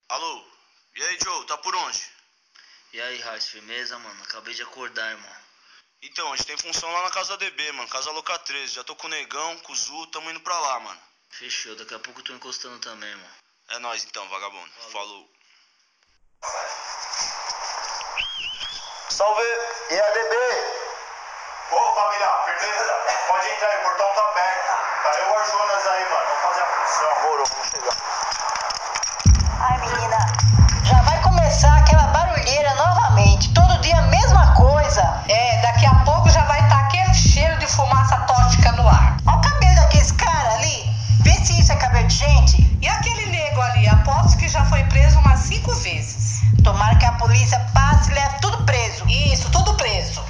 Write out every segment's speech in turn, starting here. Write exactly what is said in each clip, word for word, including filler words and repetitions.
Alô? E aí, Joe, tá por onde? E aí, Raiz, firmeza, mano? Acabei de acordar, irmão. Então, a gente tem função lá na casa D B, mano. Casa Louca treze. Já tô com o Negão, com o Zu, tamo indo pra lá, mano. Fechou, daqui a pouco eu tô encostando também, mano. É nóis então, vagabundo. Falou. Falou. Salve! E a D B? Ô família, firmeza? Pode entrar aí, o portão tá aberto. Tá eu e o Jonas aí, mano. Vamos fazer a função. Moro, vamos chegar. Ai, menina, já vai começar aquela barulheira novamente. Todo dia a mesma coisa. É, daqui a pouco já vai estar aquele cheiro de fumaça tóxica no ar. Olha o cabelo daqueles caras ali. Vê se isso é cabelo de gente. E aquele nego ali, aposto que já foi preso umas cinco vezes. Tomara que a polícia passe e leve tudo preso. Isso, tudo preso.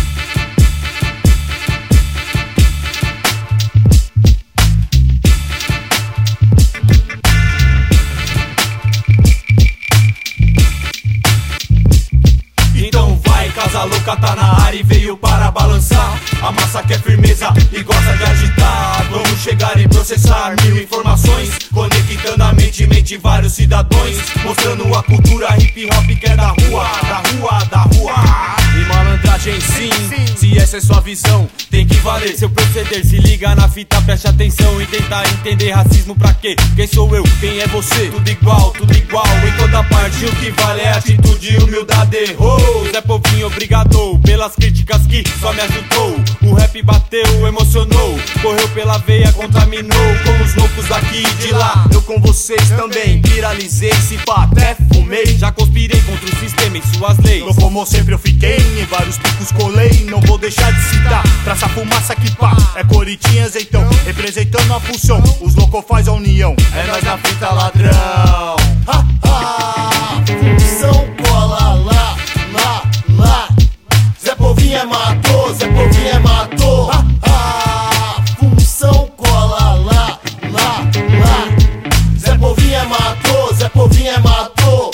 Então vai, Casa Louca tá na área e veio para balançar. A massa quer firmeza e gosta de agitar. Vamos chegar e processar mil informações, conectando a mente, mente vários cidadãos, mostrando a cultura hip hop que é da rua, da rua, da rua. E malandragem sim, se essa é sua visão, tem que valer seu proceder. Se liga na fita, preste atenção e tenta entender racismo pra quê? Quem sou eu? Quem é você? Tudo igual, tudo igual em toda parte. O que vale é atitude e humildade. Oh, Zé Povinho, obrigado pelas críticas que só me ajudou. O rap bateu, emocionou, correu pela veia, contaminou com os loucos daqui e de lá. Eu com vocês também viralizei, se pá, até fumei. Já conspirei contra o sistema e suas leis. No como sempre eu fiquei, em vários picos colei. Não vou deixar de citar, traça fumaça que pá. É Coritinhas então, representando a função. Os loucos faz a união, É nós na fita, ladrão. ha, ha. Função cola lá, lá, lá. Zé Povinho é matou, Zé Povinho é matou. Ha, ha. Função cola lá, lá, lá. Zé Povinho é matou, Zé Povinho é matou.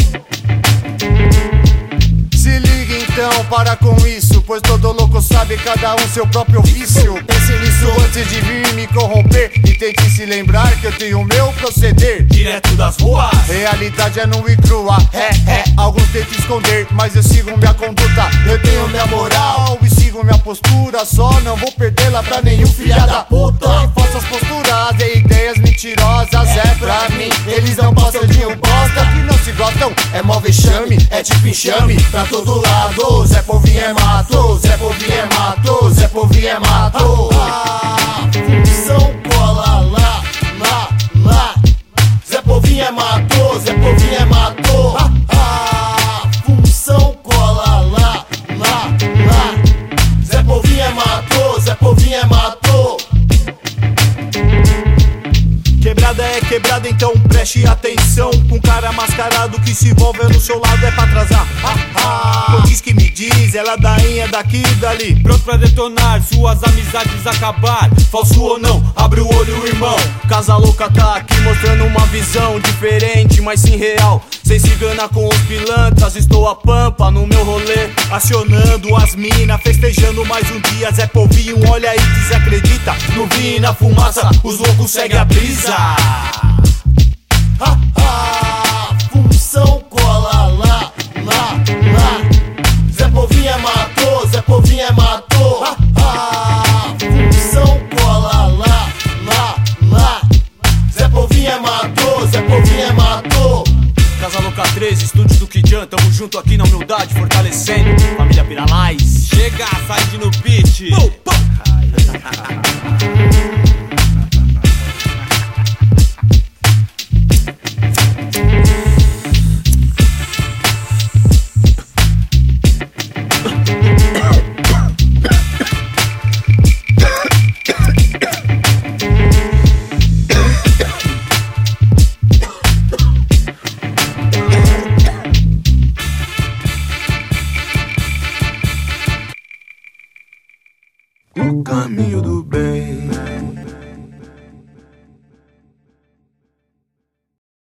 Se liga então, para com isso, pois todo louco sabe cada um seu próprio vício. Pense nisso antes de vir me corromper e tente se lembrar que eu tenho o meu proceder. Direto das ruas. Realidade é nua e crua, é, é, alguns tentam esconder, mas eu sigo minha conduta. Eu tenho minha moral e sigo minha postura, só não vou perdê-la pra nenhum filha da puta. Falsas posturas e ideias mentirosas é pra mim, eles não passam de um bosta. Que não se gostam, é mó vexame, é tipo enxame pra todo lado. Zé Povinho é matou, Zé Povinho é matou, Zé Povinho é matou. Ah, função cola lá, lá, lá. Zé Povinho é matou, Zé Povinho é matou. Ah, ah, função cola lá, lá, lá. Zé Povinho é matou, Zé Povinho é matou. Quebrada é quebrada, então preste atenção. Com cara mascarado que se envolve no seu lado é pra atrasar. Ah, ah. Não diz que me diz, é ladainha daqui e dali. Pronto pra detonar, suas amizades acabar. Falso ou não, abre o olho, irmão. Casa Louca tá aqui mostrando uma visão diferente, mas sim real. Sem se engana com os pilantras, estou a pampa no meu rolê, acionando as minas, festejando mais um dia. Zé Povinho, olha aí, desacredita. No vinho e na fumaça, os loucos seguem a brisa. Ha, ha, função cola lá, lá, lá. Zé Povinho é matou, Zé Povinho é matou. Ha, ha, função cola lá, lá, lá. Zé Povinho é matou, Zé Povinho é matou. Casa Louca treze, estúdio do Kijan, tamo junto aqui na humildade, fortalecendo. Família Piralais. Chega, Said no beat. Pum, pum. O caminho do bem.